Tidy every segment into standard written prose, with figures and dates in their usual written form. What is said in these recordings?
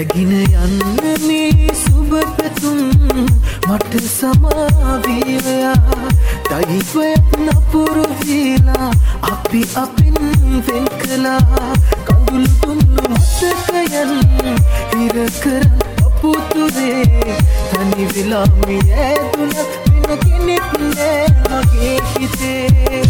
රැගින යන්න මේ සුබ පැතුම් මට සමාවියයා දෛවයක් නපුරු වීලා අපි අපින් වෙන් කළා කඳුළු දුන්නු මතකයන් හිර කරන් අපුතුරේ තනි වෙලා මිය ඇදුන වෙන කෙනෙක් නෑ මගේ හිතේ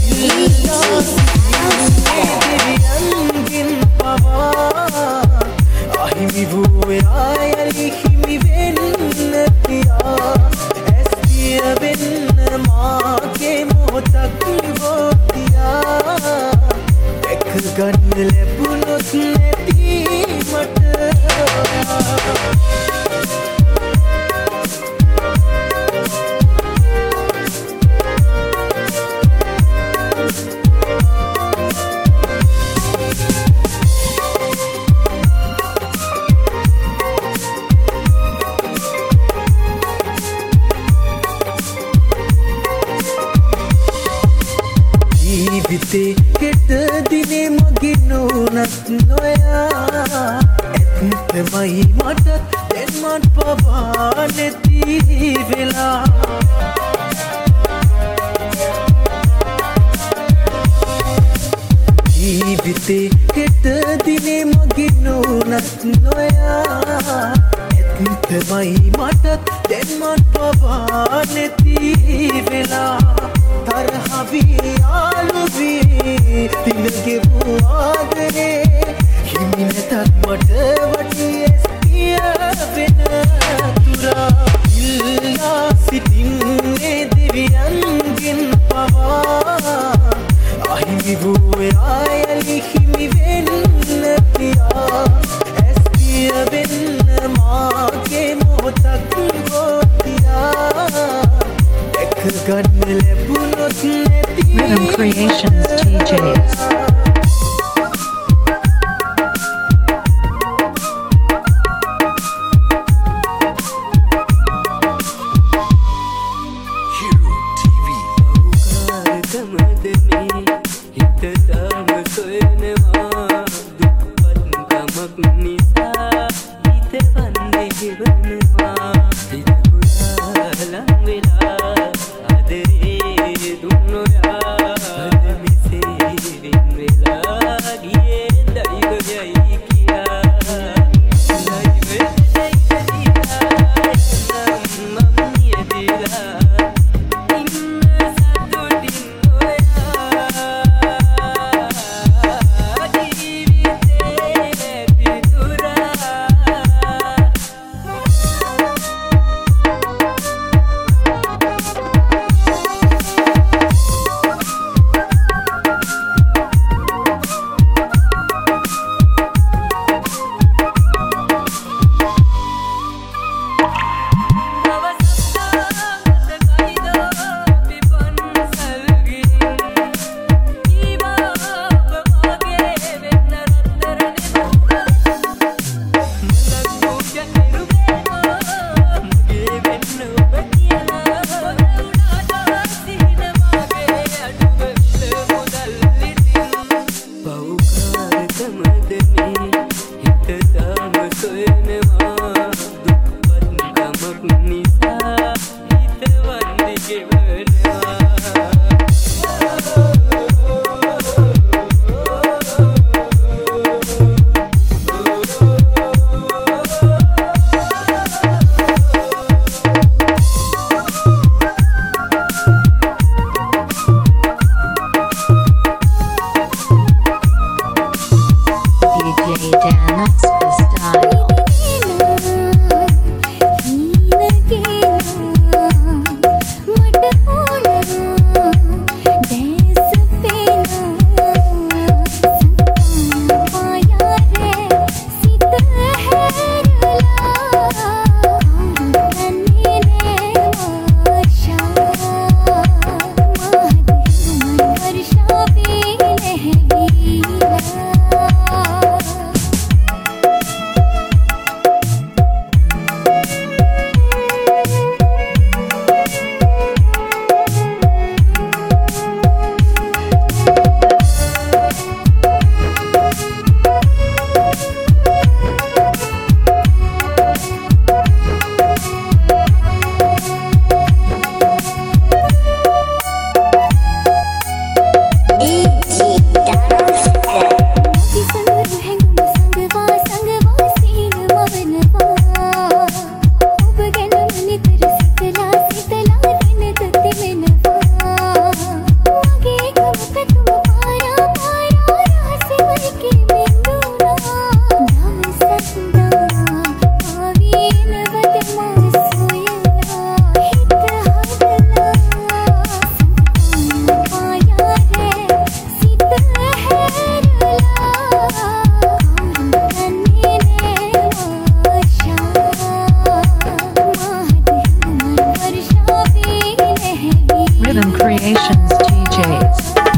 දෙවියන්ගෙන් පවා අහිමි වූ ආයලි හිමි වෙන්න තියා ඇස්තිය වෙන්න මාගේ මොහොතක් වෝතියා එක් ගන්න ලැබුණොත් නැති මට ජීවිතේ හෙට දිනේ මගේ නෝනත් නොයා ඇත්තමයි මට දැන් මට පවා නැති වෙලා ජීවිතේ හෙට දිනේ මගේ නෝනත් නොයා ඇත්තමයි මට දැන් මට පවා නැති වෙලා තරහවී ආලුවී දිනගෙවූ ආදරේ හිමි නැතත් මට වටී ඇස්තිය වෙන තුරා ඉල්ලා සිටින්නේ දෙවියන්ගෙන් පවා අහිමි වූ ආයලි හිමි වෙන්න තියා ඇස්තිය වෙන්න මාගේ මොහොතක් වෝතියා ගන්න ලැබුණොත් නැති Rhythm Creations TJs. Creations DJs.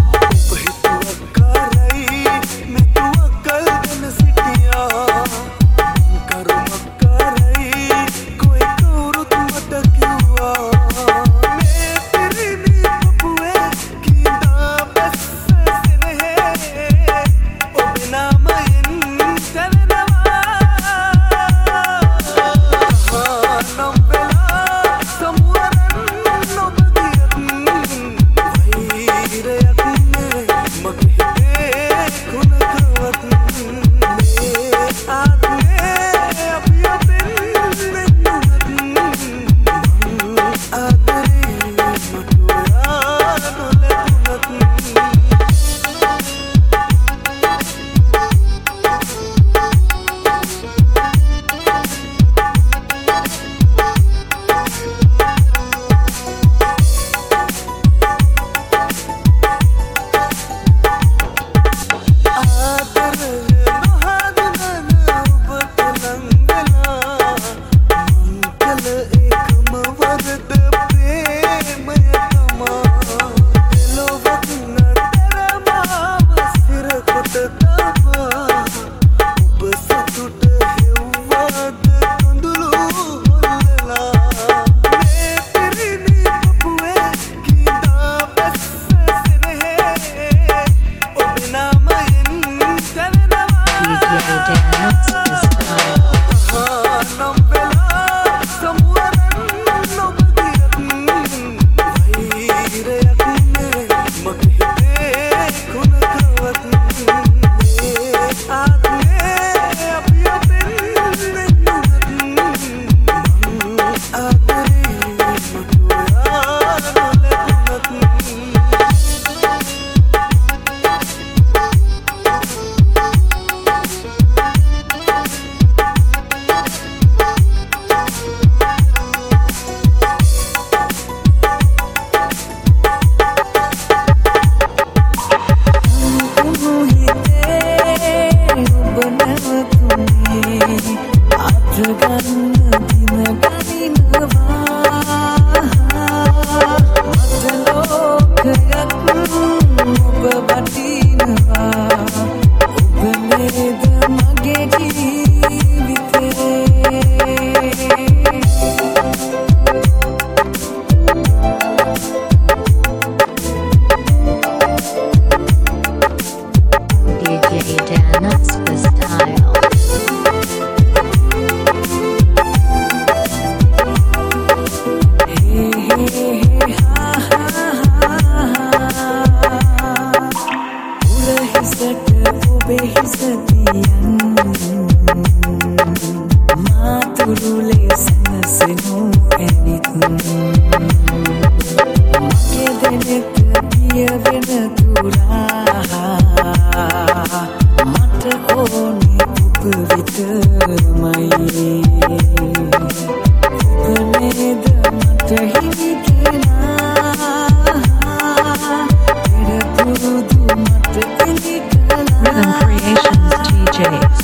Rhythm Creations DJs.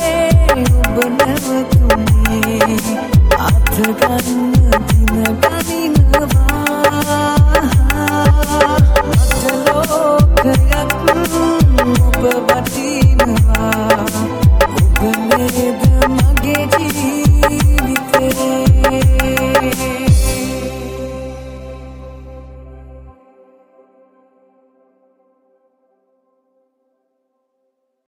Ath ganna dina gani